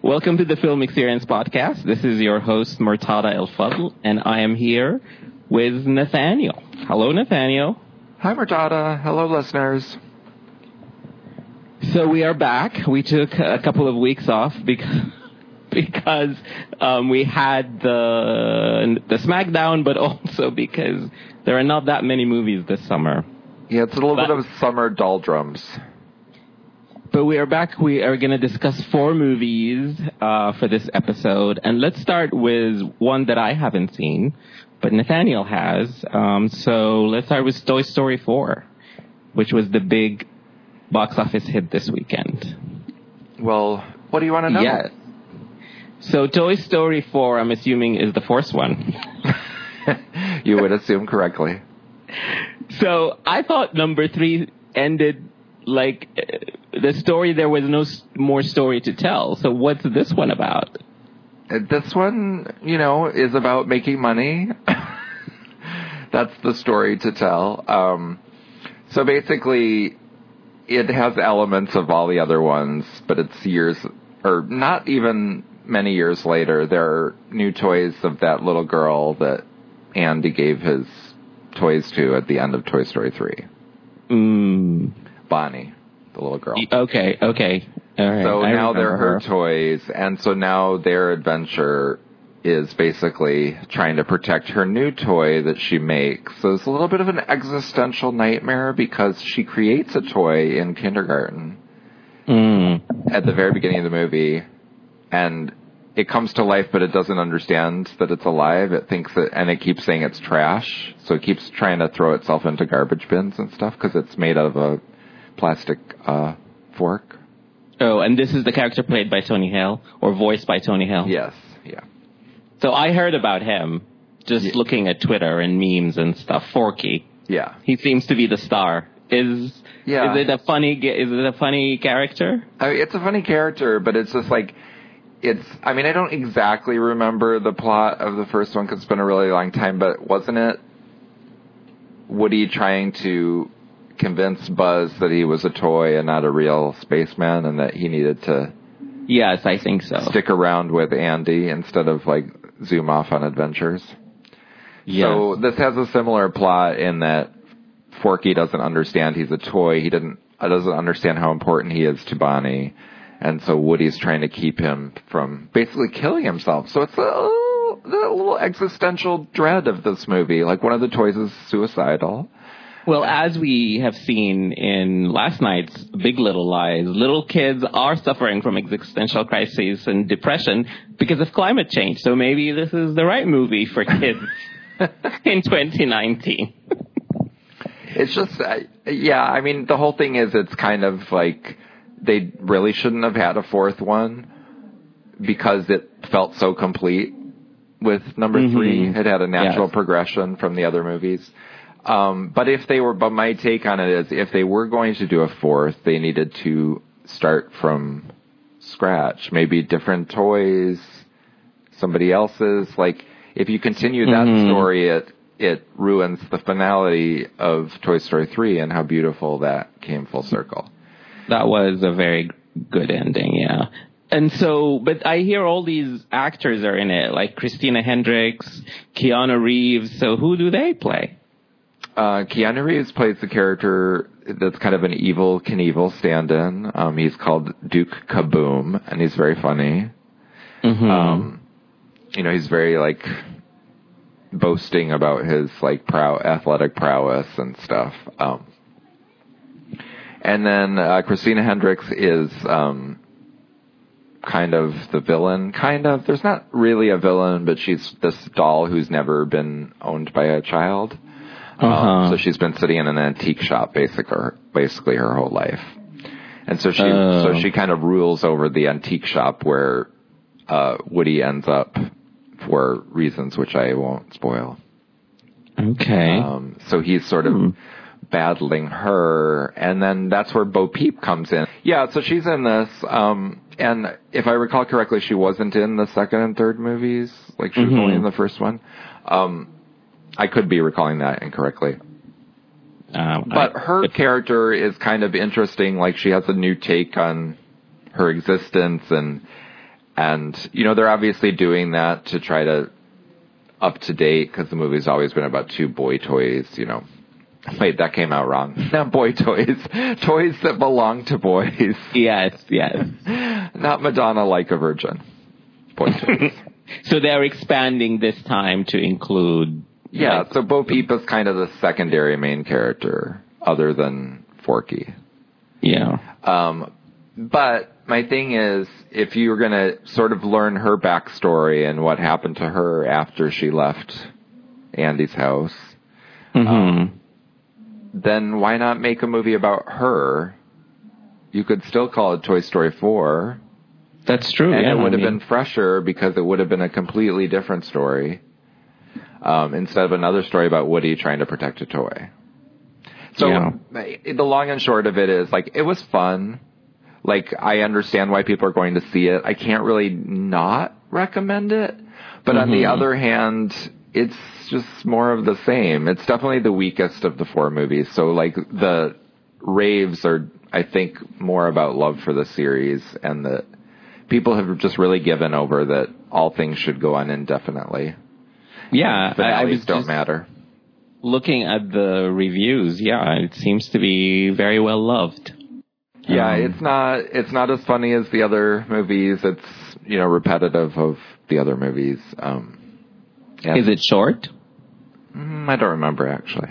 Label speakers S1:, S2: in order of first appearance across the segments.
S1: Welcome to the Film Experience Podcast. This is your host, Murtada El Fadl, and I am here with Nathaniel. Hello, Nathaniel.
S2: Hi, Murtada. Hello, listeners.
S1: So we are back. We took a couple of weeks off because we had the SmackDown, but also because there are not that many movies this summer.
S2: Yeah, it's a little bit of summer doldrums.
S1: But we are back. We are going to discuss 4 movies for this episode. And let's start with one that I haven't seen, but Nathaniel has. So let's start with Toy Story 4, which was the big box office hit this weekend.
S2: Well, what do you want to know?
S1: Yeah. So Toy Story 4, I'm assuming, is the 4th one.
S2: You would assume correctly.
S1: So I thought number 3 ended like the story, there was no more story to tell. So what's this one about?
S2: This one, is about making money. That's the story to tell. So basically, it has elements of all the other ones, but it's years, or not even many years later. There are new toys of that little girl that Andy gave his toys to at the end of Toy Story 3. Bonnie, the little girl.
S1: Okay. All right.
S2: So now they're her toys, and so now their adventure is basically trying to protect her new toy that she makes. So it's a little bit of an existential nightmare because she creates a toy in kindergarten at the very beginning of the movie, and it comes to life, but it doesn't understand that it's alive. It thinks that, and it keeps saying it's trash, so it keeps trying to throw itself into garbage bins and stuff because it's made out of a plastic fork.
S1: Oh, and this is the character played by Tony Hale, or voiced by Tony Hale?
S2: Yes, yeah.
S1: So I heard about him just looking at Twitter and memes and stuff. Forky.
S2: Yeah.
S1: He seems to be the star. Is it a funny character?
S2: I mean, it's a funny character, but it's just like, I don't exactly remember the plot of the first one because it's been a really long time, but wasn't it Woody trying to convince Buzz that he was a toy and not a real spaceman, and that he needed to
S1: Yes, I think so.
S2: stick around with Andy instead of zoom off on adventures? Yes. So this has a similar plot in that Forky doesn't understand he's a toy. He doesn't understand how important he is to Bonnie. And so Woody's trying to keep him from basically killing himself. So it's a little existential dread of this movie. Like, one of the toys is suicidal.
S1: Well, as we have seen in last night's Big Little Lies, little kids are suffering from existential crises and depression because of climate change. So maybe this is the right movie for kids in 2019.
S2: It's just, the whole thing is it's kind of like they really shouldn't have had a 4th one because it felt so complete with number 3. It had a natural progression from the other movies. But my take on it is if they were going to do a 4th, they needed to start from scratch. Maybe different toys, somebody else's. Like, if you continue that story, it ruins the finality of Toy Story 3 and how beautiful that came full circle.
S1: That was a very good ending, yeah. And so, but I hear all these actors are in it, like Christina Hendricks, Keanu Reeves. So who do they play?
S2: Keanu Reeves plays the character that's kind of an Evel Knievel stand-in. He's called Duke Kaboom, and he's very funny. He's very, boasting about his, athletic prowess and stuff. And then Christina Hendricks is kind of the villain, kind of. There's not really a villain, but she's this doll who's never been owned by a child. So she's been sitting in an antique shop basically her whole life. And so she kind of rules over the antique shop where Woody ends up for reasons which I won't spoil.
S1: Okay.
S2: So he's sort of battling her, and then that's where Bo Peep comes in. Yeah, so she's in this, and if I recall correctly, she wasn't in the second and third movies. She was only in the first one. I could be recalling that incorrectly. But her character is kind of interesting. She has a new take on her existence, and And, they're obviously doing that to try to up to date, because the movie's always been about two boy toys, Wait, that came out wrong. Not boy toys. Toys that belong to boys.
S1: Yes.
S2: Not Madonna like a virgin. Boy toys.
S1: So they're expanding this time to include...
S2: Yeah, so Bo Peep is kind of the secondary main character, other than Forky.
S1: Yeah.
S2: But my thing is, if you were going to sort of learn her backstory and what happened to her after she left Andy's house, then why not make a movie about her? You could still call it Toy Story 4.
S1: That's true.
S2: And it would have been fresher, because it would have been a completely different story, instead of another story about Woody trying to protect a toy. So the long and short of it is, it was fun. I understand why people are going to see it. I can't really not recommend it. But on the other hand, it's just more of the same. It's definitely the weakest of the four movies. So, the raves are, I think, more about love for the series, and that people have just really given over that all things should go on indefinitely.
S1: Yeah,
S2: Finales don't matter.
S1: Looking at the reviews, it seems to be very well loved.
S2: Yeah, it's not as funny as the other movies. It's, repetitive of the other movies.
S1: Is it short?
S2: I don't remember, actually.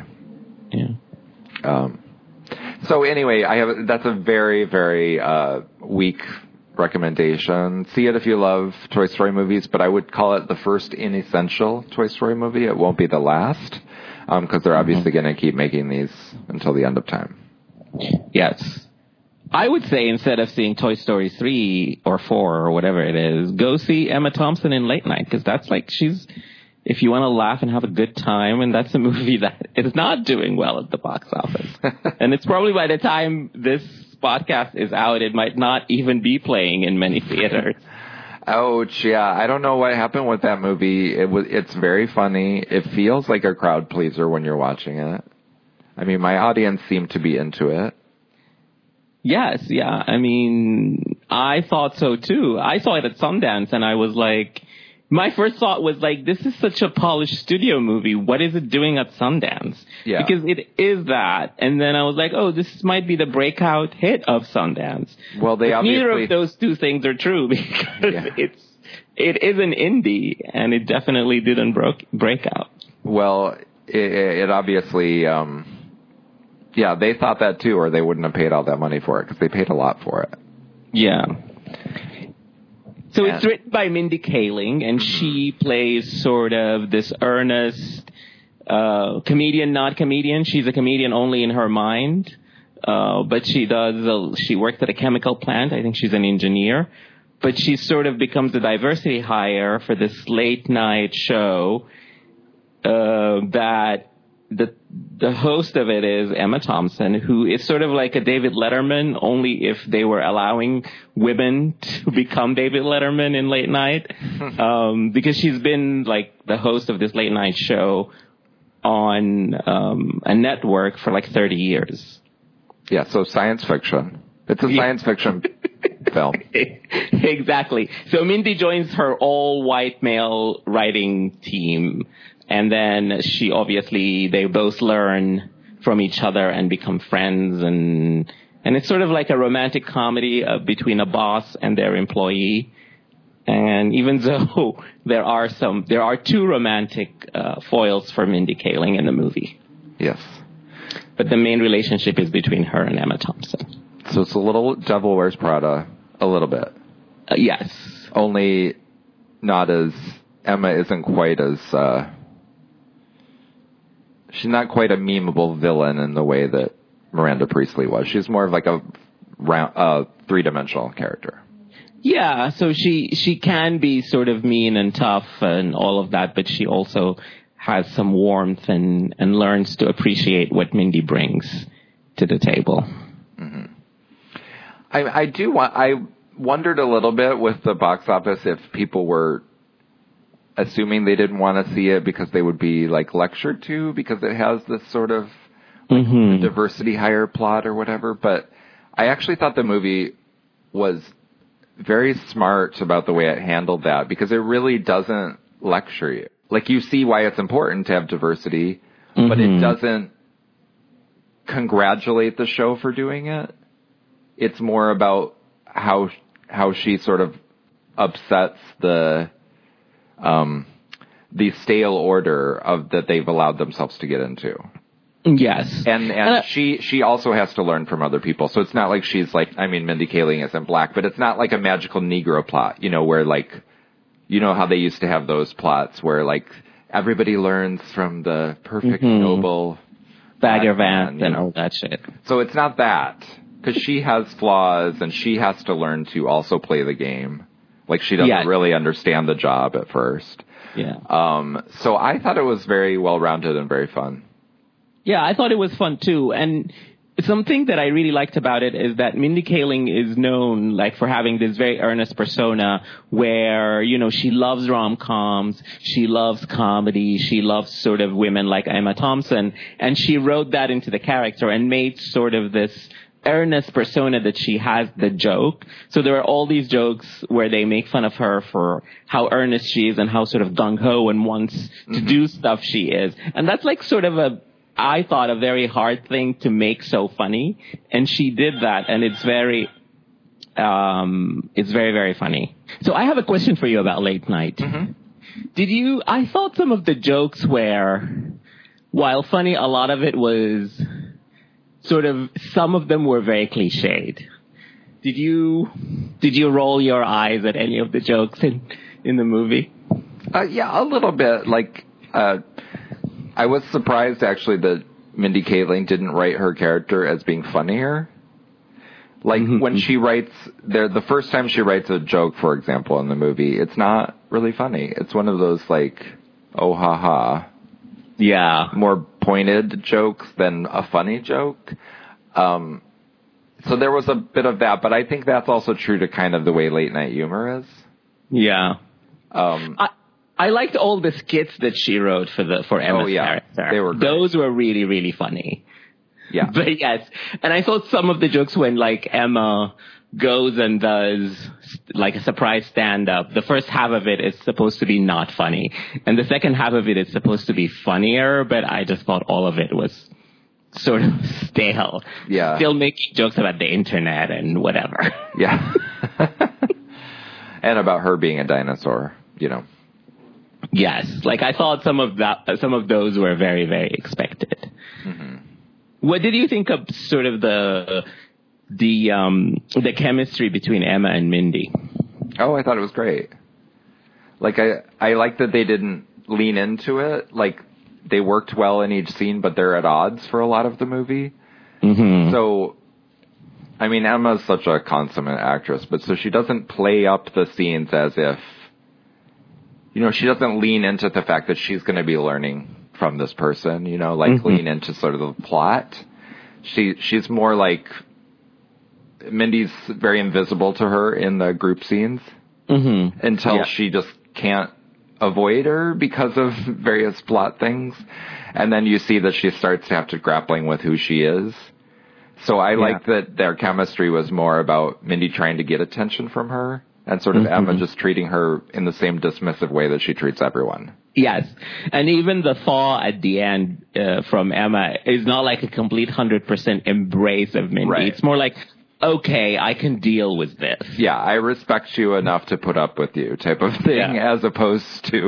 S1: Yeah.
S2: So anyway, that's a very, very weak recommendation. See it if you love Toy Story movies, but I would call it the first inessential Toy Story movie. It won't be the last, because they're obviously going to keep making these until the end of time.
S1: Yes. I would say, instead of seeing Toy Story 3 or 4 or whatever it is, go see Emma Thompson in Late Night, because that's if you want to laugh and have a good time, and that's a movie that is not doing well at the box office. And it's probably, by the time this podcast is out, it might not even be playing in many theaters.
S2: Ouch, yeah. I don't know what happened with that movie. It's very funny. It feels like a crowd pleaser when you're watching it. I mean, my audience seemed to be into it.
S1: Yes, yeah. I mean, I thought so too. I saw it at Sundance, and I was like, my first thought was this is such a polished studio movie. What is it doing at Sundance?
S2: Yeah.
S1: Because it is that. And then I was like, oh, this might be the breakout hit of Sundance.
S2: Well,
S1: neither of those two things are true, because it is an indie, and it definitely didn't break out.
S2: Well, it obviously, they thought that too, or they wouldn't have paid all that money for it, because they paid a lot for it.
S1: Yeah. So it's written by Mindy Kaling, and she plays sort of this earnest comedian, not comedian. She's a comedian only in her mind, but she works at a chemical plant. I think she's an engineer. But she sort of becomes a diversity hire for this late night show that the host of it is Emma Thompson, who is sort of like a David Letterman, only if they were allowing women to become David Letterman in late night. Because she's been the host of this late night show on a network for 30 years.
S2: Yeah, so science fiction. It's a science fiction film.
S1: Exactly. So Mindy joins her all-white male writing team. And then they both learn from each other and become friends, and it's sort of like a romantic comedy between a boss and their employee. And even though there are two romantic foils for Mindy Kaling in the movie.
S2: Yes.
S1: But the main relationship is between her and Emma Thompson.
S2: So it's a little Devil Wears Prada, a little bit.
S1: Yes.
S2: Only not as, Emma isn't quite as, she's not quite a memeable villain in the way that Miranda Priestley was. She's more of a three-dimensional character.
S1: Yeah, so she can be sort of mean and tough and all of that, but she also has some warmth and learns to appreciate what Mindy brings to the table.
S2: Mm-hmm. I wondered a little bit with the box office if people were assuming they didn't want to see it because they would be lectured to, because it has this sort of diversity hire plot or whatever. But I actually thought the movie was very smart about the way it handled that, because it really doesn't lecture you. Like, you see why it's important to have diversity, but it doesn't congratulate the show for doing it. It's more about how she sort of upsets the stale order that they've allowed themselves to get into.
S1: Yes.
S2: And she also has to learn from other people. So it's not like she's like, I mean, Mindy Kaling isn't black, but it's not like a magical Negro plot, where like, how they used to have those plots where like everybody learns from the perfect noble
S1: Bagger Vance and all that shit.
S2: So it's not that, because she has flaws and she has to learn to also play the game. Like, she doesn't really understand the job at first.
S1: Yeah.
S2: So I thought it was very well-rounded and very fun.
S1: Yeah, I thought it was fun too. And something that I really liked about it is that Mindy Kaling is known like for having this very earnest persona where, she loves rom-coms, she loves comedy, she loves sort of women like Emma Thompson, and she wrote that into the character and made sort of this earnest persona that she has the joke. So there are all these jokes where they make fun of her for how earnest she is and how sort of gung-ho and wants to do stuff she is. And that's like sort of I thought a very hard thing to make so funny. And she did that, and it's very, very funny. So I have a question for you about Late Night. I thought some of the jokes were, while funny, a lot of it was some of them were very cliched. Did you roll your eyes at any of the jokes in the movie?
S2: Yeah, a little bit. Like, I was surprised actually that Mindy Kaling didn't write her character as being funnier. Like, when she writes the first time she writes a joke, for example, in the movie, it's not really funny. It's one of those like, oh ha ha.
S1: Yeah.
S2: More pointed jokes than a funny joke. So there was a bit of that, but I think that's also true to kind of the way late night humor is.
S1: Yeah. I liked all the skits that she wrote for Emma's character.
S2: They were great.
S1: Those were really, really funny.
S2: Yeah.
S1: But yes. And I thought some of the jokes when like Emma goes and does like a surprise stand-up, the first half of it is supposed to be not funny. And the second half of it is supposed to be funnier, but I just thought all of it was sort of stale.
S2: Yeah.
S1: Still making jokes about the internet and whatever.
S2: Yeah. And about her being a dinosaur,
S1: Yes. Like I thought some of those were very, very expected. What did you think of sort of the chemistry between Emma and Mindy?
S2: Oh, I thought it was great. Like, I like that they didn't lean into it. Like, they worked well in each scene, but they're at odds for a lot of the movie. So, I mean, Emma's such a consummate actress, but so she doesn't play up the scenes as if, she doesn't lean into the fact that she's going to be learning from this person, lean into sort of the plot. She's more like, Mindy's very invisible to her in the group scenes until she just can't avoid her because of various plot things. And then you see that she starts to have to grappling with who she is. So I like that their chemistry was more about Mindy trying to get attention from her and sort of Emma just treating her in the same dismissive way that she treats everyone.
S1: Yes. And even the thaw at the end from Emma is not like a complete 100% embrace of Mindy.
S2: Right.
S1: It's more like, okay, I can deal with this.
S2: Yeah, I respect you enough to put up with you type of thing, as opposed to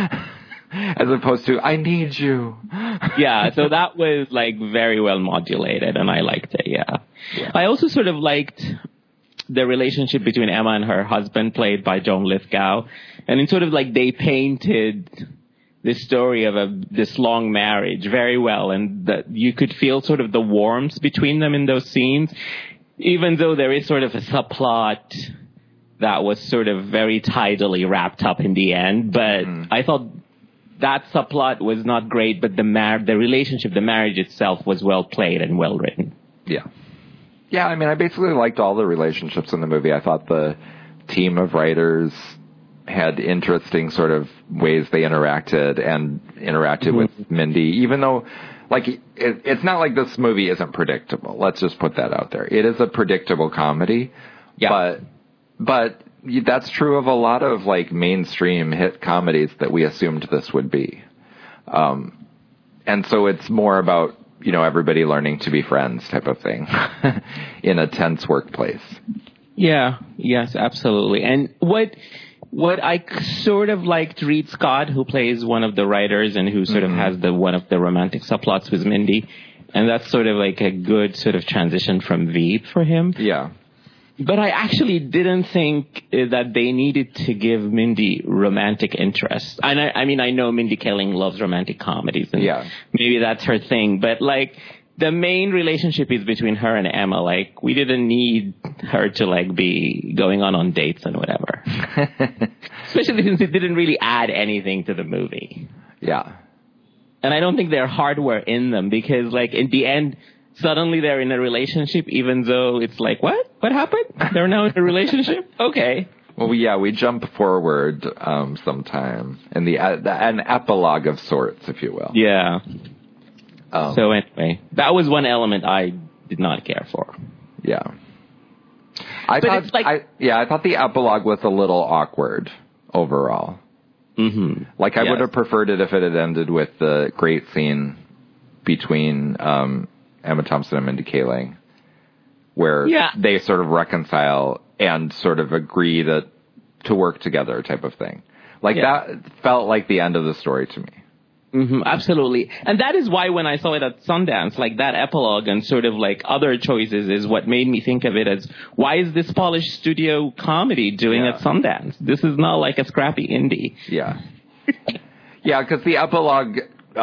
S2: I need you.
S1: Yeah, so that was like very well modulated and I liked it, yeah. I also sort of liked the relationship between Emma and her husband, played by John Lithgow. And it's sort of like they painted the story of this long marriage very well, and that you could feel sort of the warmth between them in those scenes, even though there is sort of a subplot that was sort of very tidily wrapped up in the end. But I thought that subplot was not great, but the relationship, the marriage itself was well played and well written.
S2: Yeah. Yeah, I mean, I basically liked all the relationships in the movie. I thought the team of writers had interesting sort of ways they interacted with Mindy, even though, like, it's not like this movie isn't predictable. Let's just put that out there. It is a predictable comedy, but But that's true of a lot of like mainstream hit comedies that we assumed this would be. And so it's more about, everybody learning to be friends type of thing in a tense workplace.
S1: Yeah, yes, absolutely. And what I sort of liked Reed Scott, who plays one of the writers and who sort of has one of the romantic subplots with Mindy. And that's sort of like a good sort of transition from Veep for him.
S2: Yeah.
S1: But I actually didn't think that they needed to give Mindy romantic interest. And I know Mindy Kaling loves romantic comedies, and maybe that's her thing. But like, the main relationship is between her and Emma. Like, we didn't need her to like be going on dates and whatever. Especially since it didn't really add anything to the movie.
S2: Yeah.
S1: And I don't think there are hardware in them because, like, in the end, suddenly they're in a relationship, even though it's like, what? What happened? They're now in a relationship? Okay.
S2: Well, we jump forward sometime in an epilogue of sorts, if you will.
S1: Yeah. So anyway, that was one element I did not care for.
S2: Yeah. I thought the epilogue was a little awkward overall.
S1: Mm-hmm.
S2: Like, I would have preferred it if it had ended with the great scene between Emma Thompson and Mindy Kaling, where they sort of reconcile and sort of agree to work together type of thing. Like, that felt like the end of the story to me.
S1: Mm-hmm, absolutely. And that is why when I saw it at Sundance, like that epilogue and sort of like other choices is what made me think of it as, why is this polished studio comedy doing at Sundance? This is not like a scrappy indie.
S2: Yeah. Yeah, because the epilogue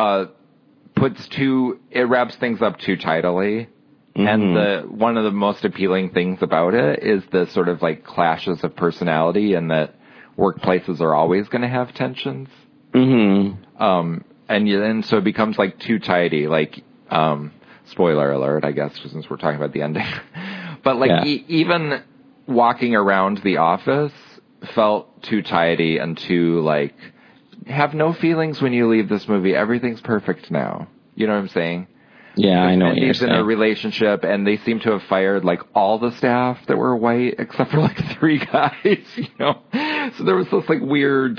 S2: it wraps things up too tidily. Mm-hmm. And one of the most appealing things about it is the sort of like clashes of personality, and that workplaces are always going to have tensions.
S1: Mm-hmm.
S2: And so it becomes like too tidy, like, spoiler alert, I guess, since we're talking about the ending. But like even walking around the office felt too tidy and too like, have no feelings when you leave this movie. Everything's perfect now. You know what I'm saying?
S1: Yeah, I know what you're saying.
S2: He's in a relationship, and they seem to have fired like all the staff that were white except for like 3 guys, So there was this like weird,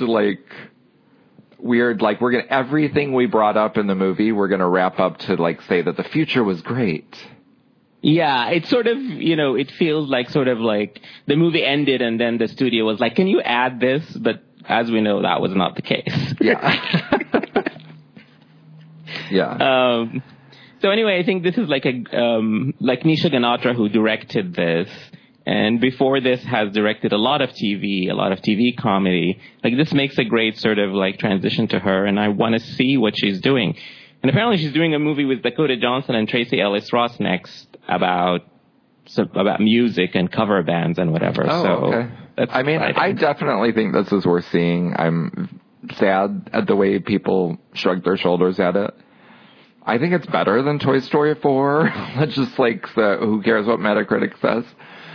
S2: everything we brought up in the movie, we're going to wrap up to like say that the future was great.
S1: Yeah, it's sort of, it feels like sort of like the movie ended and then the studio was like, can you add this? But as we know, that was not the case.
S2: Yeah. Yeah.
S1: So anyway, I think this is like Nisha Ganatra, who directed this, and before this has directed a lot of TV comedy. Like, this makes a great sort of like transition to her, and I want to see what she's doing. And apparently she's doing a movie with Dakota Johnson and Tracy Ellis Ross next about music and cover bands and whatever.
S2: Oh,
S1: so
S2: okay. I definitely think this is worth seeing. I'm sad at the way people shrug their shoulders at it. I think it's better than Toy Story 4. Let's just who cares what Metacritic says?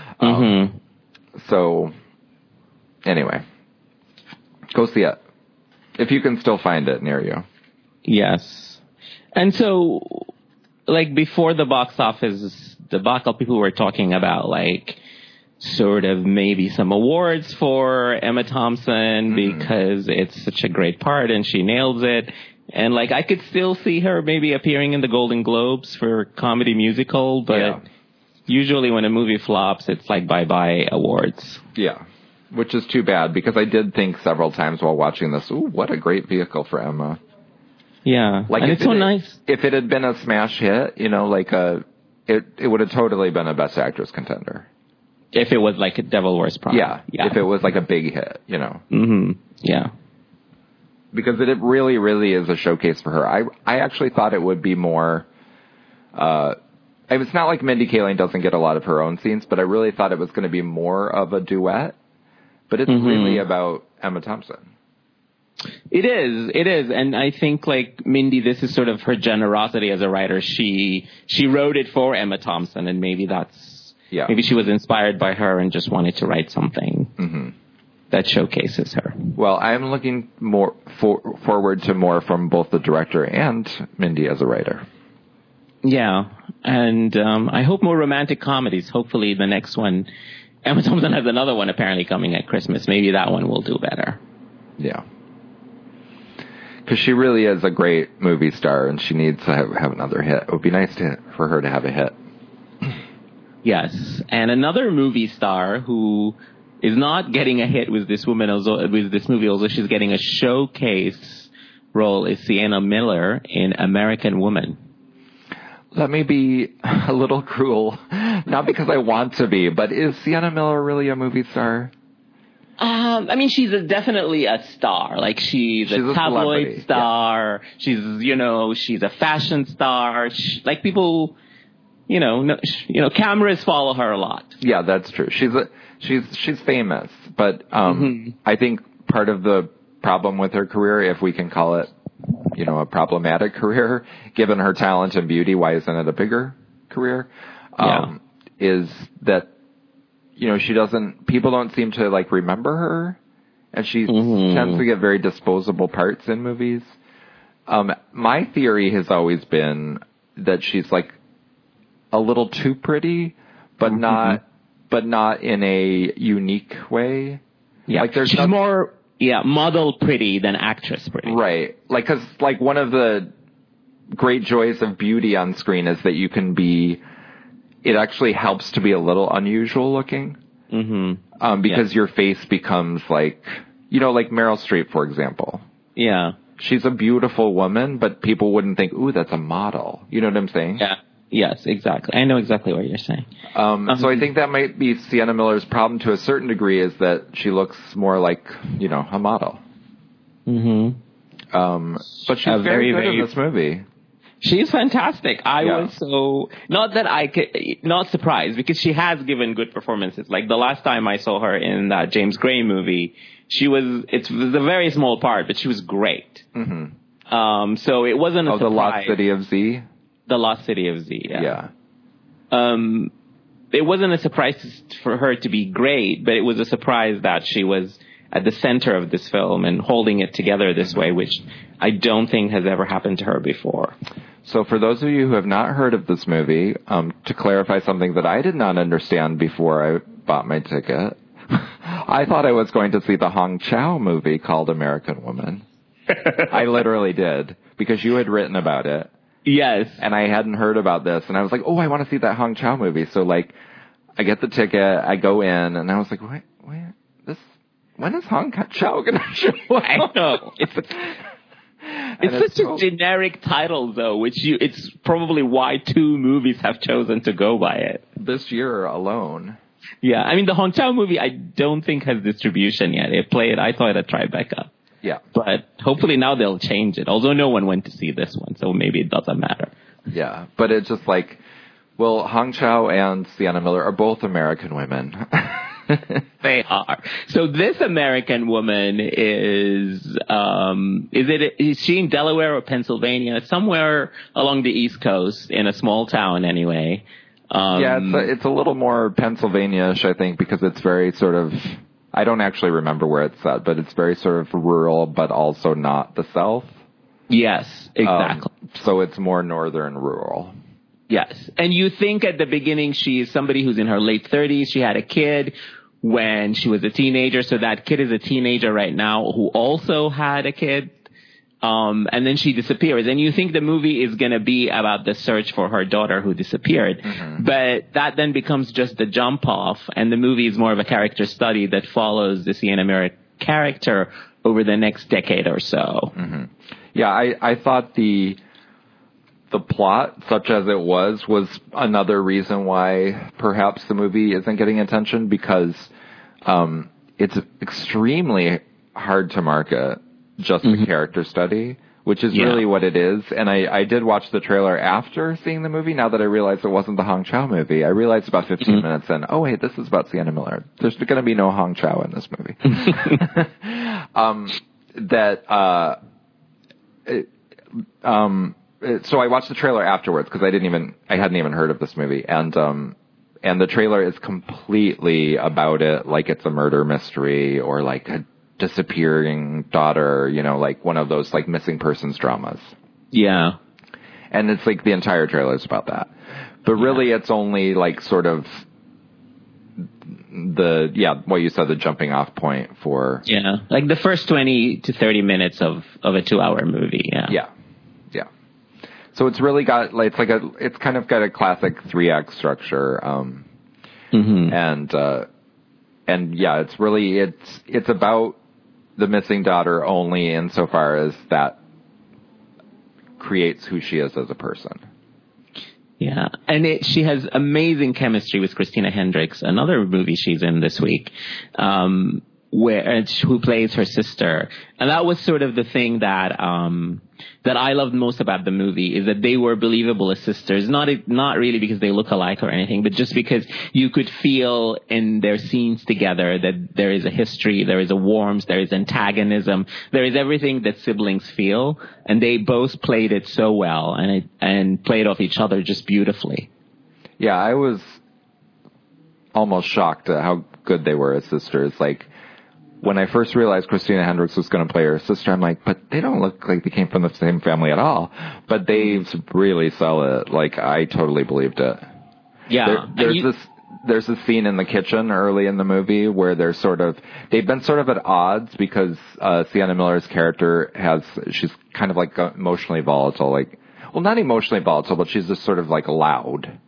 S2: So, anyway, go see it if you can still find it near you.
S1: Yes, and so, like, before the box office debacle, people were talking about like sort of maybe some awards for Emma Thompson because it's such a great part and she nails it. And like, I could still see her maybe appearing in the Golden Globes for comedy musical, but usually when a movie flops, it's like bye-bye awards.
S2: Yeah, which is too bad because I did think several times while watching this, ooh, what a great vehicle for Emma.
S1: Yeah,
S2: like,
S1: and it's so nice.
S2: If it had been a smash hit, it would have totally been a Best Actress contender.
S1: If it was like a Devil Wears Prada.
S2: Yeah, if it was like a big hit,
S1: Mm-hmm. Yeah.
S2: Because it really, really is a showcase for her. I actually thought it would be more... it's not like Mindy Kaling doesn't get a lot of her own scenes, but I really thought it was going to be more of a duet. But it's really about Emma Thompson.
S1: It is. And I think, like, Mindy, this is sort of her generosity as a writer. She wrote it for Emma Thompson, and maybe that's... Yeah. Maybe she was inspired by her and just wanted to write something that showcases her.
S2: Well, I'm looking more forward to more from both the director and Mindy as a writer.
S1: Yeah, and I hope more romantic comedies. Hopefully the next one Emma Thompson has another one apparently coming at Christmas. Maybe that one will do better.
S2: Yeah. Because she really is a great movie star, and she needs to have another hit. It would be nice for her to have a hit.
S1: Yes. And another movie star who is not getting a hit with this movie, although she's getting a showcase role, is Sienna Miller in American Woman.
S2: Let me be a little cruel, not because I want to be, but is Sienna Miller really a movie star?
S1: I mean, she's definitely a star. Like, she's a tabloid star. Yeah. She's a fashion star. People, cameras follow her a lot.
S2: Yeah, that's true. She's famous, but I think part of the problem with her career, if we can call it, a problematic career, given her talent and beauty, why isn't it a bigger career? Is that, people don't seem to remember her, and she tends to get very disposable parts in movies. My theory has always been that she's a little too pretty, but not in a unique way.
S1: Yeah, she's more model pretty than actress pretty.
S2: Right. Because one of the great joys of beauty on screen is that you can be. It actually helps to be a little unusual looking. Because your face becomes like Meryl Streep, for example.
S1: Yeah.
S2: She's a beautiful woman, but people wouldn't think, ooh, that's a model. You know what I'm saying?
S1: Yeah. Yes, exactly. I know exactly what you're saying.
S2: So I think that might be Sienna Miller's problem to a certain degree, is that she looks more like, a model. But she's very good in this movie.
S1: She's fantastic. I was not surprised, because she has given good performances. Like the last time I saw her in that James Gray movie, it was a very small part, but she was great. So it wasn't a surprise.
S2: The Lost City of Z?
S1: The Lost City of Z,
S2: yeah.
S1: It wasn't a surprise for her to be great, but it was a surprise that she was at the center of this film and holding it together this way, which I don't think has ever happened to her before.
S2: So for those of you who have not heard of this movie, to clarify something that I did not understand before I bought my ticket, I thought I was going to see the Hong Chow movie called American Woman. I literally did, because you had written about it.
S1: Yes.
S2: And I hadn't heard about this, and I was like, oh, I want to see that Hong Chow movie. So, I get the ticket, I go in, and I was like, wait, when is Hong Chow going to show up?
S1: I know. It's such a generic title, though, it's probably why 2 movies have chosen to go by it.
S2: This year alone.
S1: Yeah, I mean, the Hong Chow movie I don't think has distribution yet. I saw it at Tribeca.
S2: Yeah.
S1: But hopefully now they'll change it, although no one went to see this one, so maybe it doesn't matter.
S2: Yeah, but it's just Hong Chow and Sienna Miller are both American women.
S1: They are. So this American Woman is she in Delaware or Pennsylvania? Somewhere along the East Coast, in a small town anyway.
S2: It's a little more Pennsylvania-ish, I think, because it's very sort of, I don't actually remember where it's at, but it's very sort of rural, but also not the South.
S1: Yes, exactly.
S2: So it's more northern rural.
S1: Yes. And you think at the beginning she is somebody who's in her late 30s. She had a kid when she was a teenager. So that kid is a teenager right now who also had a kid. And then she disappears. And you think the movie is going to be about the search for her daughter who disappeared. But that then becomes just the jump off. And the movie is more of a character study that follows the Sienna Miller character over the next decade or so. Yeah,
S2: I thought the plot, such as it was another reason why perhaps the movie isn't getting attention, because it's extremely hard to market just a character study, which is really what it is. And I did watch the trailer after seeing the movie. Now that I realized it wasn't the Hong Chow movie, I realized about 15 minutes in, oh, wait, this is about Sienna Miller. There's going to be no Hong Chow in this movie. So I watched the trailer afterwards, because I hadn't even heard of this movie, and the trailer is completely about it, like it's a murder mystery or like a disappearing daughter, like one of those missing persons dramas.
S1: Yeah,
S2: and it's the entire trailer is about that, but really it's only sort of what you said, the jumping off point for.
S1: Yeah. Like the first 20 to 30 minutes of a 2-hour movie. Yeah.
S2: Yeah. Yeah. So it's really got, like, it's kind of got a classic 3-act structure. And yeah, it's really, it's about the missing daughter only insofar as that creates who she is as a person.
S1: Yeah, and she has amazing chemistry with Christina Hendricks, another movie she's in this week, who plays her sister. And that was sort of the thing that I loved most about the movie, is that they were believable as sisters. Not really because they look alike or anything, but just because you could feel in their scenes together that there is a history, there is a warmth, there is antagonism, there is everything that siblings feel, and they both played it so well and played off each other just beautifully.
S2: Yeah, I was almost shocked at how good they were as sisters. Like, when I first realized Christina Hendricks was going to play her sister, I'm like, but they don't look like they came from the same family at all. But they really sell it. Like, I totally believed it.
S1: Yeah.
S2: There's a scene in the kitchen early in the movie where they've been sort of at odds because Sienna Miller's character she's kind of like emotionally volatile. Like, well, not emotionally volatile, but she's just sort of like loud.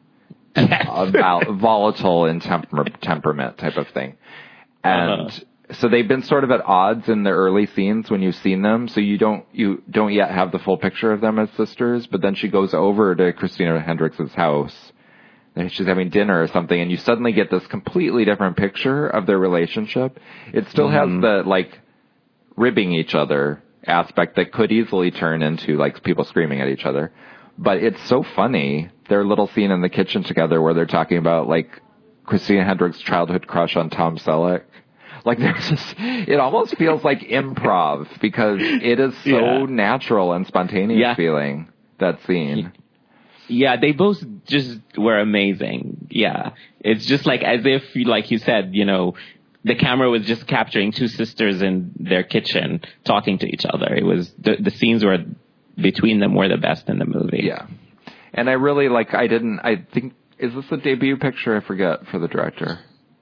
S2: Volatile in temperament type of thing. And so they've been sort of at odds in the early scenes when you've seen them. So you don't yet have the full picture of them as sisters. But then she goes over to Christina Hendricks' house and she's having dinner or something, and you suddenly get this completely different picture of their relationship. It still has the, like, ribbing each other aspect that could easily turn into, like, people screaming at each other. But it's so funny, their little scene in the kitchen together where they're talking about, like, Christina Hendricks' childhood crush on Tom Selleck. Like, it almost feels like improv because it is so natural and spontaneous feeling, that scene.
S1: Yeah, they both just were amazing. Yeah. It's just like as if, like you said, you know, the camera was just capturing two sisters in their kitchen talking to each other. It was, the scenes were between them were the best in the movie.
S2: Yeah. And I really think, is this a debut picture? I forget, for the director.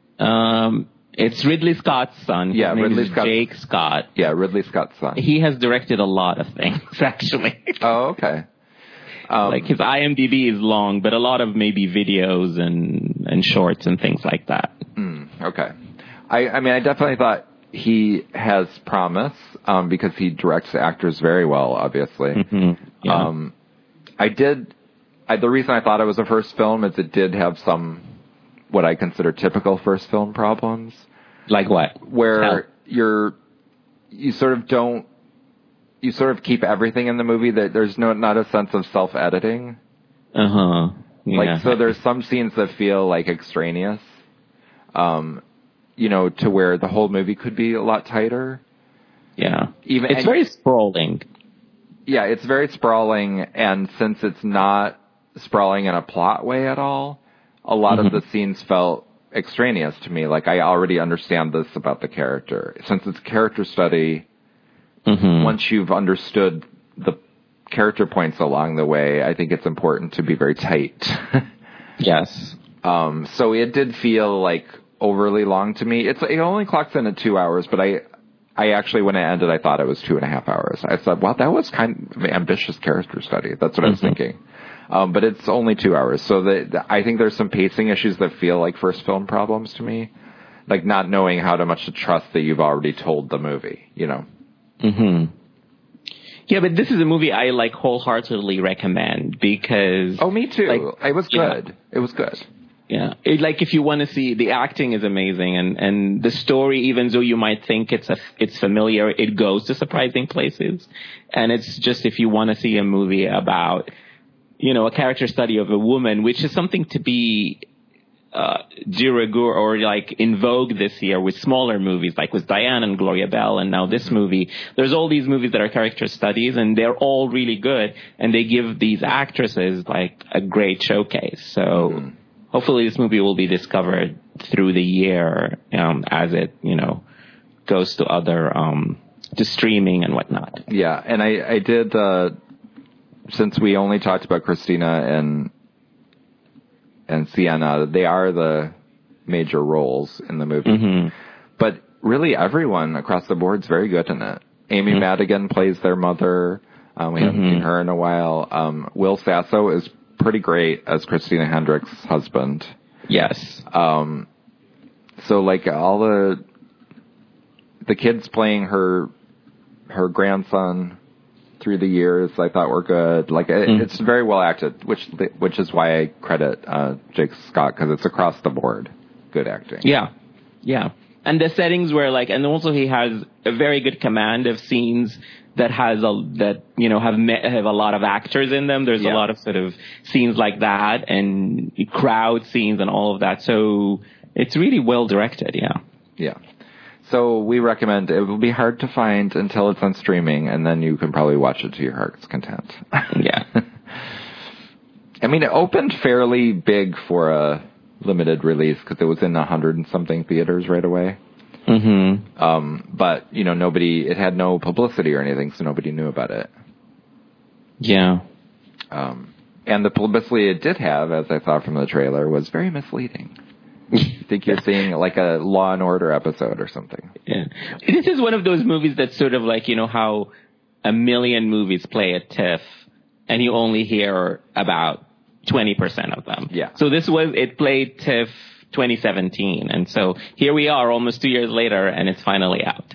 S1: It's Ridley Scott's son.
S2: Yeah, Ridley Scott.
S1: Jake Scott.
S2: Yeah, Ridley Scott's son.
S1: He has directed a lot of things, actually.
S2: Oh, okay.
S1: Like his IMDb is long, but a lot of maybe videos and shorts and things like that.
S2: Okay. I mean, I definitely thought he has promise, because he directs actors very well, obviously.
S1: Mm-hmm. Yeah.
S2: The reason I thought it was a first film is it did have some, what I consider typical first film problems.
S1: Like what?
S2: Where you sort of keep everything in the movie, that there's not a sense of self-editing.
S1: Yeah.
S2: Like, so there's some scenes that feel like extraneous, to where the whole movie could be a lot tighter.
S1: Yeah. It's very sprawling.
S2: Yeah, it's very sprawling, and since it's not sprawling in a plot way at all, a lot of the scenes felt extraneous to me. Like, I already understand this about the character. Since it's a character study, once you've understood the character points along the way, I think it's important to be very tight.
S1: Yes.
S2: So it did feel like overly long to me. It only clocks in at 2 hours, but I actually, when it ended, I thought it was 2.5 hours. I thought, wow, that was kind of an ambitious character study. That's what I was thinking. But it's only 2 hours. So I think there's some pacing issues that feel like first film problems to me. Like not knowing how much to trust that you've already told the movie,
S1: Yeah, but this is a movie I wholeheartedly recommend because...
S2: Oh, me too. It was good. It was good.
S1: Yeah. If you want to see, the acting is amazing and the story, even though you might think it's familiar, it goes to surprising places. And it's just, if you want to see a movie about, a character study of a woman, which is something to be de rigueur or in vogue this year with smaller movies, like with Diane and Gloria Bell, and now this movie. There's all these movies that are character studies, and they're all really good, and they give these actresses a great showcase. So hopefully this movie will be discovered through the year as it goes to other to streaming and whatnot.
S2: Yeah, and I did since we only talked about Christina and Sienna, they are the major roles in the movie. But really, everyone across the board is very good in it. Amy Madigan plays their mother. We haven't seen her in a while. Will Sasso is pretty great as Christina Hendricks' husband.
S1: Yes.
S2: So like all the kids playing her grandson through the years, I thought were good. Like it's very well acted, which is why I credit Jake Scott, because it's across the board good acting.
S1: Yeah. And the settings were like, and also he has a very good command of scenes that have a lot of actors in them. There's a lot of sort of scenes like that and crowd scenes and all of that. So it's really well directed. Yeah.
S2: So we recommend it. Will be hard to find until it's on streaming, and then you can probably watch it to your heart's content.
S1: Yeah.
S2: I mean, it opened fairly big for a limited release because it was in 100 and something theaters right away. But it had no publicity or anything, so nobody knew about it.
S1: Yeah.
S2: And the publicity it did have, as I saw from the trailer, was very misleading. I think you're seeing like a Law and Order episode or something.
S1: Yeah. This is one of those movies that's sort of like, how a million movies play at TIFF and you only hear about 20% of them.
S2: Yeah.
S1: So it played TIFF 2017. And so here we are almost 2 years later and it's finally out.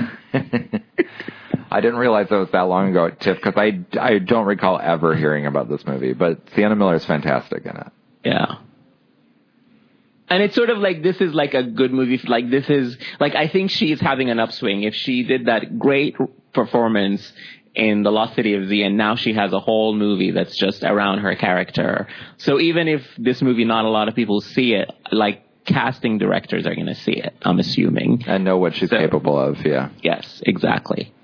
S2: I didn't realize it was that long ago at TIFF because I don't recall ever hearing about this movie, but Sienna Miller is fantastic in it.
S1: Yeah. And it's sort of like, this is like a good movie. Like this is like, I think she's having an upswing. If she did that great performance in The Lost City of Z, and now she has a whole movie that's just around her character. So even if this movie, not a lot of people see it, like casting directors are going to see it, I'm assuming.
S2: And know what she's capable of. Yeah.
S1: Yes, exactly.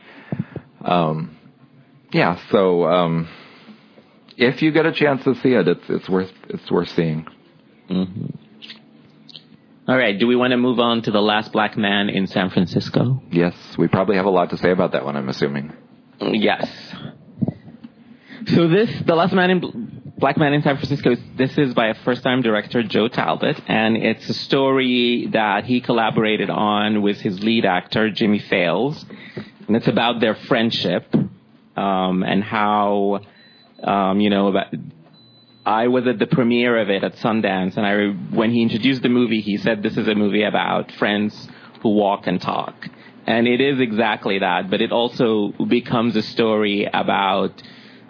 S2: So, if you get a chance to see it, it's worth seeing.
S1: All right. Do we want to move on to The Last Black Man in San Francisco?
S2: Yes. We probably have a lot to say about that one, I'm assuming.
S1: Yes. So The Last Black Man in San Francisco, this is by a first-time director, Joe Talbot, and it's a story that he collaborated on with his lead actor, Jimmy Fails. And it's about their friendship, and how, I was at the premiere of it at Sundance, and when he introduced the movie, he said this is a movie about friends who walk and talk. And it is exactly that, but it also becomes a story about,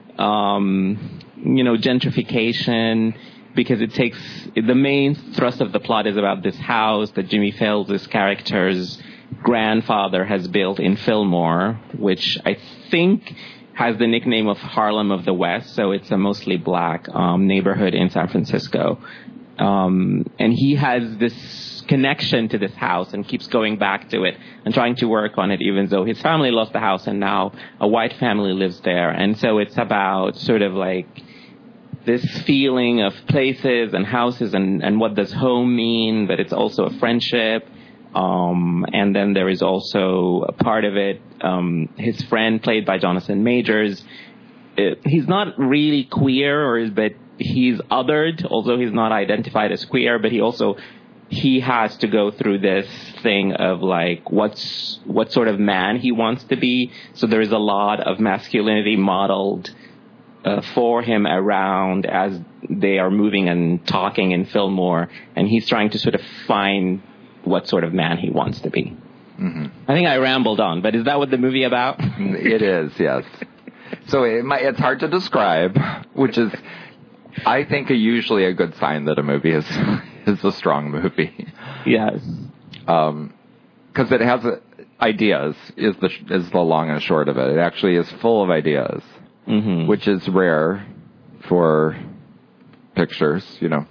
S1: gentrification, because the main thrust of the plot is about this house that Jimmy Fails' character's grandfather has built in Fillmore, which I think has the nickname of Harlem of the West, so it's a mostly black neighborhood in San Francisco. And he has this connection to this house and keeps going back to it and trying to work on it, even though his family lost the house and now a white family lives there. And so it's about sort of like this feeling of places and houses and what does home mean, but it's also a friendship. And then there is also a part of it, his friend played by Jonathan Majors. He's not really queer, but he's othered, although he's not identified as queer, but he has to go through this thing of like what sort of man he wants to be. So there is a lot of masculinity modeled for him around as they are moving and talking in Fillmore, and he's trying to sort of find what sort of man he wants to be. I think I rambled on, but is that what the movie about?
S2: It is, yes. So it's hard to describe, which is, I think, usually a good sign that a movie is a strong movie.
S1: Yes.
S2: Because it has ideas, is the long and short of it. It actually is full of ideas, which is rare for pictures,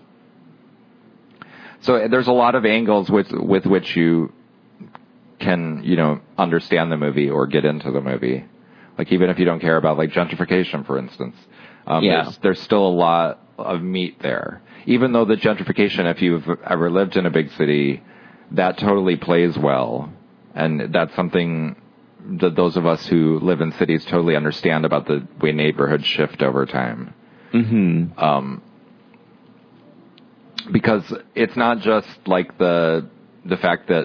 S2: So there's a lot of angles with which you can, understand the movie or get into the movie. Like even if you don't care about like gentrification, for instance, there's still a lot of meat there. Even though the gentrification, if you've ever lived in a big city, that totally plays well. And that's something that those of us who live in cities totally understand about the way neighborhoods shift over time. because it's not just like the fact that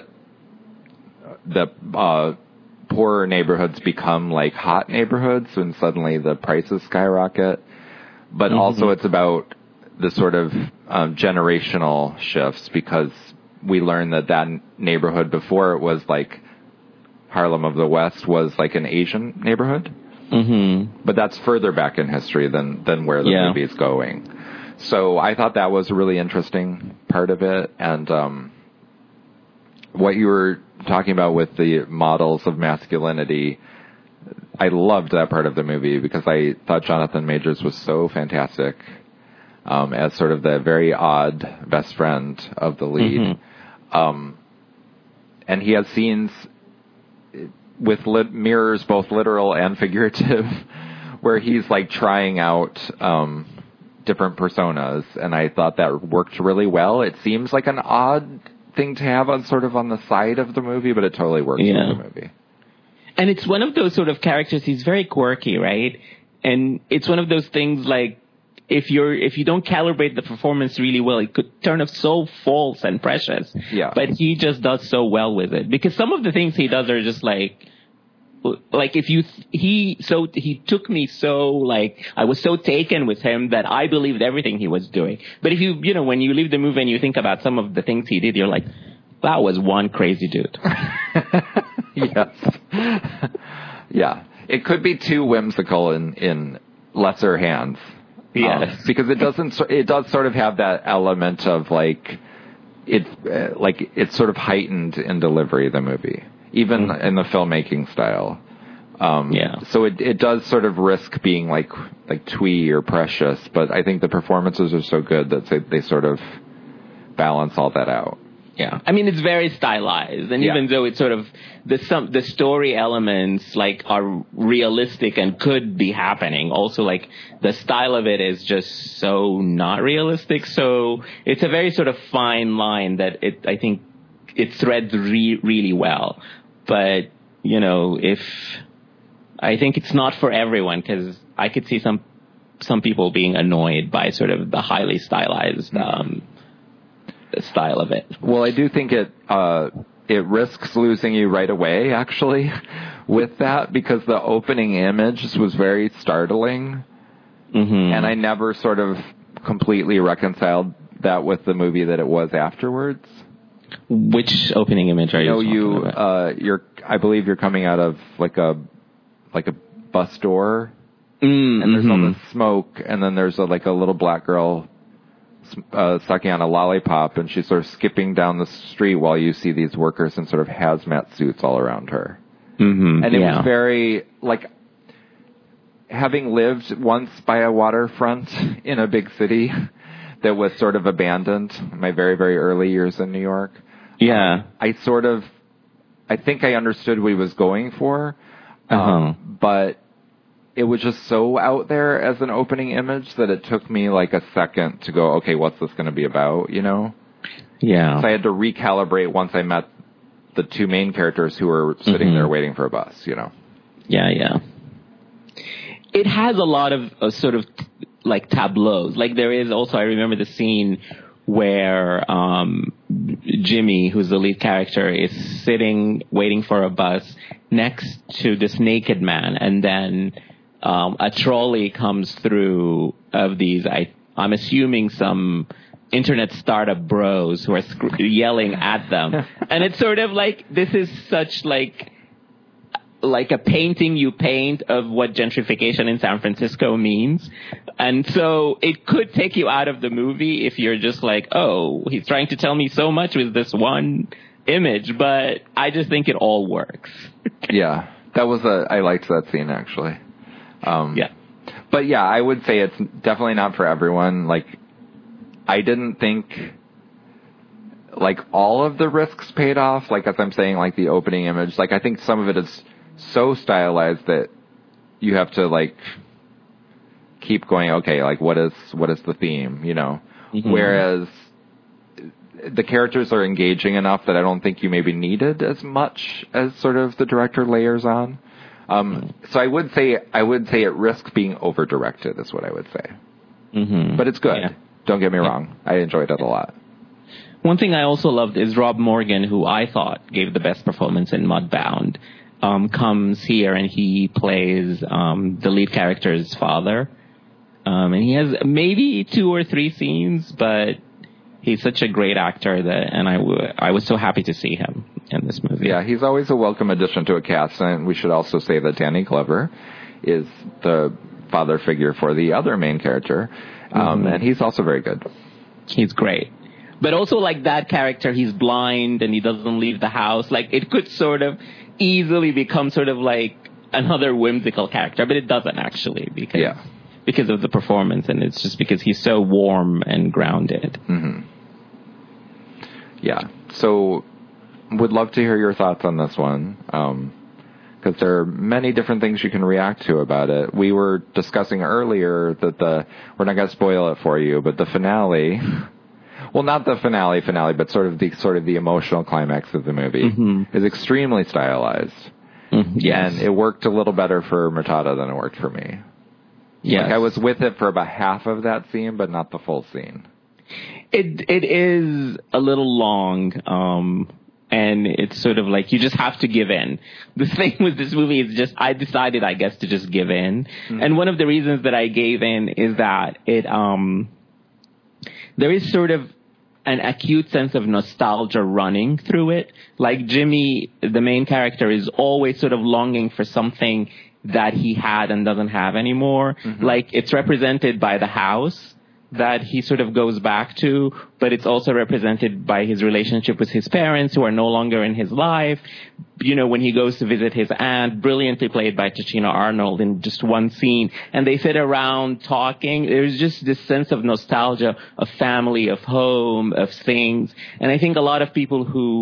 S2: poorer neighborhoods become like hot neighborhoods and suddenly the prices skyrocket, but also it's about the sort of generational shifts, because we learned that neighborhood before it was like Harlem of the West was like an Asian neighborhood. But that's further back in history than where the movie is going. So I thought that was a really interesting part of it. And what you were talking about with the models of masculinity, I loved that part of the movie because I thought Jonathan Majors was so fantastic as sort of the very odd best friend of the lead. And he has scenes with mirrors, both literal and figurative, where he's like trying out different personas, and I thought that worked really well. It seems like an odd thing to have on the side of the movie, but it totally works in the movie.
S1: And it's one of those sort of characters, he's very quirky, right? And it's one of those things like, if you don't calibrate the performance really well, it could turn up so false and precious.
S2: Yeah.
S1: But he just does so well with it, because some of the things he does are just like he took me so, like, I was so taken with him that I believed everything he was doing. But if when you leave the movie and you think about some of the things he did, you're like, that was one crazy dude.
S2: Yes. Yeah. It could be too whimsical in lesser hands.
S1: Yes.
S2: Because it does sort of have that element of it's sort of heightened in delivery, the movie, even in the filmmaking style. So it does sort of risk being like twee or precious, but I think the performances are so good that they sort of balance all that out.
S1: Yeah, I mean, it's very stylized, and even though it's sort of the story elements like are realistic and could be happening, also like the style of it is just so not realistic. So it's a very sort of fine line that I think it threads really well. But I think it's not for everyone, because I could see some people being annoyed by sort of the highly stylized style of it.
S2: Well, I do think it risks losing you right away, actually, with that, because the opening image was very startling, and I never sort of completely reconciled that with the movie that it was afterwards.
S1: Which opening image are you talking about?
S2: I believe you're coming out of like a bus door, and there's all this smoke, and then there's a little black girl sucking on a lollipop, and she's sort of skipping down the street while you see these workers in sort of hazmat suits all around her. And it was very, having lived once by a waterfront in a big city that was sort of abandoned in my very, very early years in New York. I think I understood what he was going for, but it was just so out there as an opening image that it took me like a second to go, okay, what's this going to be about, So I had to recalibrate once I met the two main characters who were sitting there waiting for a bus,
S1: Yeah. It has a lot of sort of like tableaus. Like there is also, I remember the scene where Jimmy, who's the lead character, is sitting waiting for a bus next to this naked man, and then a trolley comes through of these, I'm assuming some internet startup bros who are yelling at them. And it's sort of like, this is such like a painting you paint of what gentrification in San Francisco means. And so it could take you out of the movie if you're just like, oh, he's trying to tell me so much with this one image, but I just think it all works.
S2: Yeah, I liked that scene actually. But yeah, I would say it's definitely not for everyone. Like, I didn't think like all of the risks paid off. Like, as I'm saying, like the opening image, like I think some of it is so stylized that you have to like keep going, okay, like what is the theme, Whereas the characters are engaging enough that I don't think you maybe needed as much as sort of the director layers on. So I would say it risks being over directed is what I would say. But it's good. Don't get me wrong. I enjoyed it a lot.
S1: One thing I also loved is Rob Morgan, who I thought gave the best performance in Mudbound, comes here and he plays the lead character's father. And he has maybe 2 or 3 scenes, but he's such a great actor and I was so happy to see him in this movie.
S2: Yeah, he's always a welcome addition to a cast, and we should also say that Danny Glover is the father figure for the other main character, and he's also very good.
S1: He's great. But also, like, that character, he's blind and he doesn't leave the house. Like, it could sort of easily become sort of like another whimsical character, but it doesn't actually because of the performance, and it's just because he's so warm and grounded.
S2: Mm-hmm. Yeah. So, would love to hear your thoughts on this one, because there are many different things you can react to about it. We were discussing earlier that we're not going to spoil it for you, but the finale, well, not the finale, but sort of the emotional climax of the movie is extremely stylized.
S1: Yes.
S2: And it worked a little better for Murtada than it worked for me.
S1: Yes.
S2: Like, I was with it for about half of that scene, but not the full scene.
S1: It is a little long, and it's sort of like you just have to give in. The thing with this movie is just I decided, I guess, to just give in. Mm-hmm. And one of the reasons that I gave in is that there is sort of an acute sense of nostalgia running through it. Like Jimmy, the main character, is always sort of longing for something that he had and doesn't have anymore. Mm-hmm. Like, it's represented by the house that he sort of goes back to, but it's also represented by his relationship with his parents who are no longer in his life. You know, when he goes to visit his aunt, brilliantly played by Tachina Arnold in just one scene, and they sit around talking. There's just this sense of nostalgia, of family, of home, of things. And I think a lot of people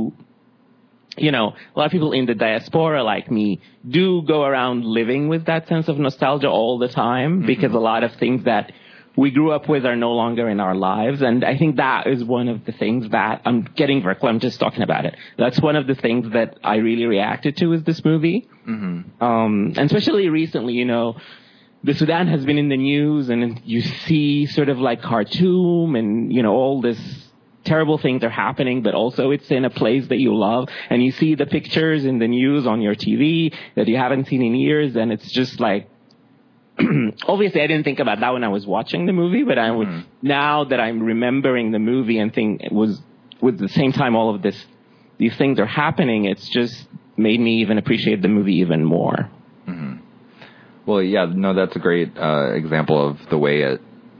S1: in the diaspora like me do go around living with that sense of nostalgia all the time, because a lot of things that we grew up with are no longer in our lives. And I think that is one of the things that I'm getting verklempt. I'm just talking about it. That's one of the things that I really reacted to with this movie. And especially recently, the Sudan has been in the news, and you see sort of like Khartoum and, all this terrible things are happening, but also it's in a place that you love, and you see the pictures in the news on your TV that you haven't seen in years, and it's just like, obviously I didn't think about that when I was watching the movie, but now that I'm remembering the movie and think it was with the same time all of these things are happening, it's just made me even appreciate the movie even more.
S2: Mm-hmm. Well, yeah, no, that's a great example of the way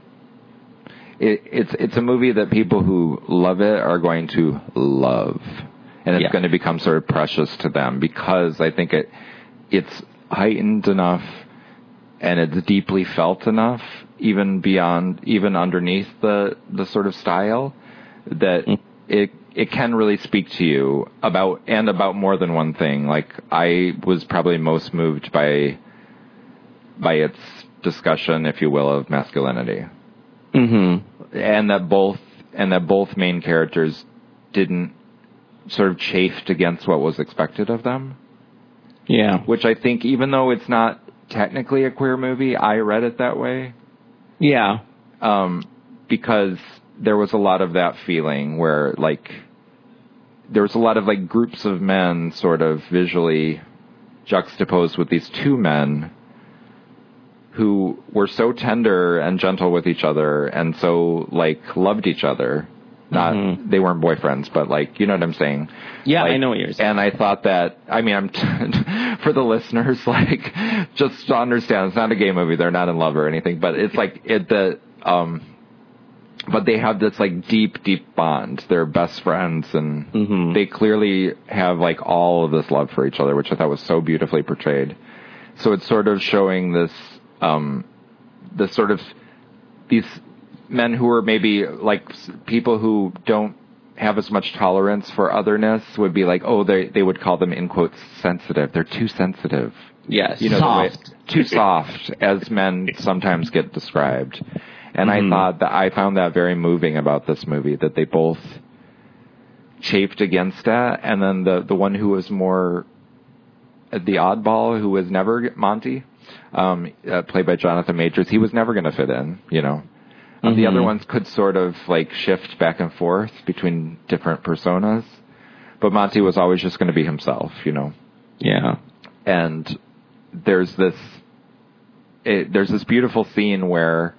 S2: it's a movie that people who love it are going to love, and it's going to become sort of precious to them, because I think it's heightened enough and it's deeply felt enough, even underneath the sort of style, that it can really speak to you about more than one thing. Like, I was probably most moved by its discussion, if you will, of masculinity. Mm-hmm. And that both main characters didn't sort of chafed against what was expected of them.
S1: Yeah.
S2: Which I think, even though it's not technically a queer movie, I read it that way.
S1: Yeah.
S2: Because there was a lot of that feeling where, like, there was a lot of, like, groups of men sort of visually juxtaposed with these two men who were so tender and gentle with each other and so, like, loved each other. Not, they weren't boyfriends, but, like, you know what I'm saying?
S1: Yeah,
S2: like,
S1: I know what you're saying.
S2: And I thought that, I mean, for the listeners, like, just to understand, it's not a gay movie, they're not in love or anything, but it's like, but they have this, like, deep, deep bond. They're best friends, and they clearly have, like, all of this love for each other, which I thought was so beautifully portrayed. So it's sort of showing this sort of, these men who are maybe, like, people who don't have as much tolerance for otherness would be like, oh, they would call them, in quotes, sensitive. They're too sensitive.
S1: Yes,
S2: soft. Too soft, as men sometimes get described. And I found that very moving about this movie, that they both chafed against that. And then the one who was more the oddball, who was never Monty, played by Jonathan Majors, he was never going to fit in, The other ones could sort of like shift back and forth between different personas. But Monty was always just going to be himself, you know?
S1: Yeah.
S2: And there's this beautiful scene where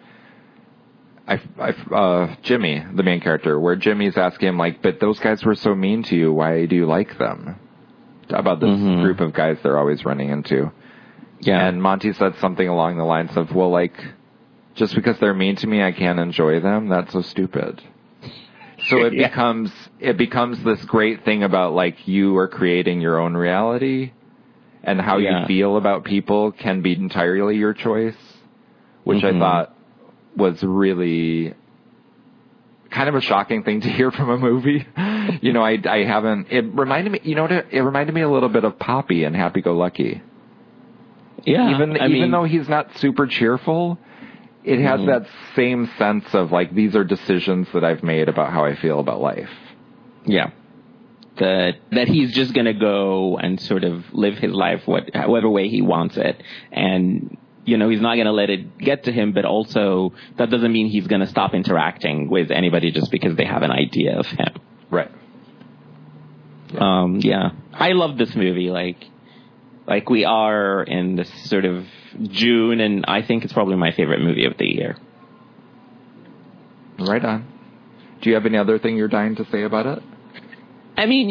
S2: Jimmy, the main character, where Jimmy's asking him, like, but those guys were so mean to you. Why do you like them? About this group of guys they're always running into.
S1: Yeah.
S2: And Monty said something along the lines of, well, like, just because they're mean to me, I can't enjoy them. That's so stupid. So it becomes this great thing about, like, you are creating your own reality, and how you feel about people can be entirely your choice, which I thought was really kind of a shocking thing to hear from a movie. You know, it reminded me a little bit of Poppy and Happy Go Lucky.
S1: Yeah.
S2: Even though he's not super cheerful, it has that same sense of, like, these are decisions that I've made about how I feel about life.
S1: Yeah. That he's just going to go and sort of live his life whatever way he wants it. And, you know, he's not going to let it get to him, but also that doesn't mean he's going to stop interacting with anybody just because they have an idea of him.
S2: Right.
S1: Yeah. I love this movie. Like we are in this sort of June, and I think it's probably my favorite movie of the year.
S2: Right on. Do you have any other thing you're dying to say about it?
S1: I mean,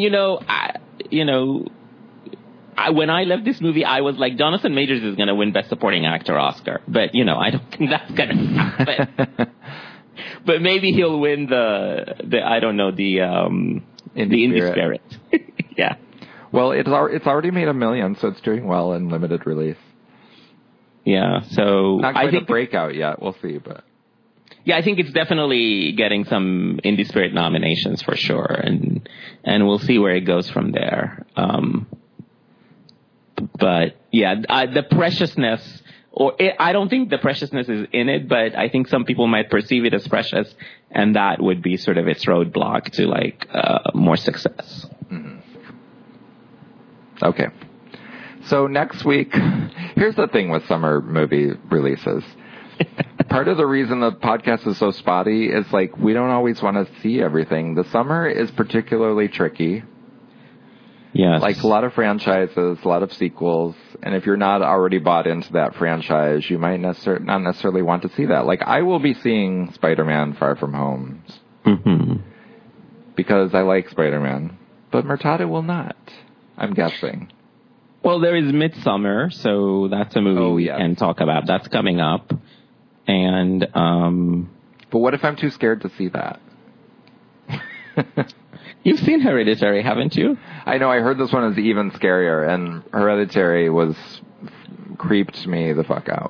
S1: when I left this movie, I was like, Jonathan Majors is going to win Best Supporting Actor Oscar. But, you know, I don't think that's going to happen. But maybe he'll win the Indie Spirit. Yeah.
S2: Well, it's already made $1 million, so it's doing well in limited release.
S1: Yeah, so
S2: not quite a breakout yet. We'll see, but
S1: yeah, I think it's definitely getting some Indie Spirit nominations for sure, and we'll see where it goes from there. But yeah, the preciousness, I don't think the preciousness is in it, but I think some people might perceive it as precious, and that would be sort of its roadblock to like more success.
S2: Mm-hmm. Okay. So next week, here's the thing with summer movie releases. Part of the reason the podcast is so spotty is, like, we don't always want to see everything. The summer is particularly tricky.
S1: Yes.
S2: Like, a lot of franchises, a lot of sequels, and if you're not already bought into that franchise, you might not necessarily want to see that. Like, I will be seeing Spider-Man Far From Home. Because I like Spider-Man. But Murtada will not, I'm guessing.
S1: Well, there is Midsommar, so that's a movie we can talk about. That's coming up. And
S2: but what if I'm too scared to see that?
S1: You've seen Hereditary, haven't you?
S2: I know. I heard this one is even scarier, and Hereditary creeped me the fuck out.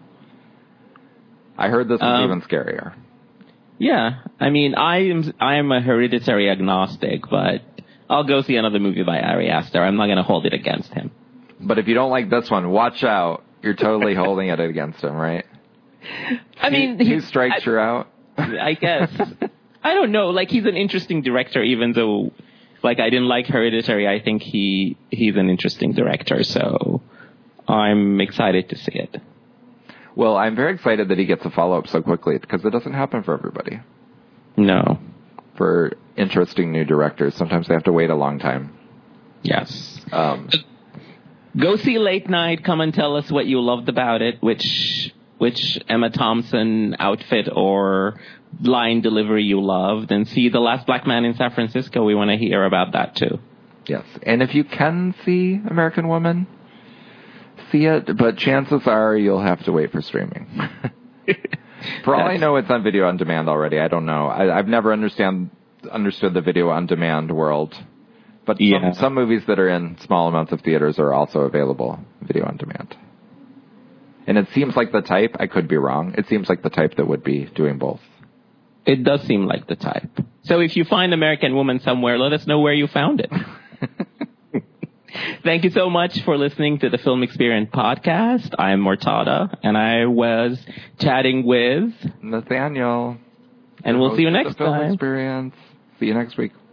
S2: I heard this was even scarier.
S1: Yeah, I mean, I am a Hereditary agnostic, but I'll go see another movie by Ari Aster. I'm not going to hold it against him.
S2: But if you don't like this one, watch out. You're totally holding it against him, right?
S1: I mean,
S2: he strikes you out.
S1: I guess. I don't know. Like, he's an interesting director, even though, like, I didn't like Hereditary. I think he's an interesting director, so I'm excited to see it.
S2: Well, I'm very excited that he gets a follow-up so quickly, because it doesn't happen for everybody.
S1: No.
S2: For interesting new directors, sometimes they have to wait a long time.
S1: Yes. Go see Late Night. Come and tell us what you loved about it. Which Emma Thompson outfit or line delivery you loved, and see The Last Black Man in San Francisco. We want to hear about that too.
S2: Yes, and if you can see American Woman, see it, but chances are you'll have to wait for streaming. For all I know, it's on video on demand already. I don't know. I've never understood the video on demand world. But some movies that are in small amounts of theaters are also available video on demand. And it seems like the type, I could be wrong, it seems like the type that would be doing both.
S1: It does seem like the type. So if you find American Woman somewhere, let us know where you found it. Thank you so much for listening to the Film Experience podcast. I'm Murtada, and I was chatting with
S2: Nathaniel.
S1: And we'll see you next time.
S2: Film Experience. See you next week.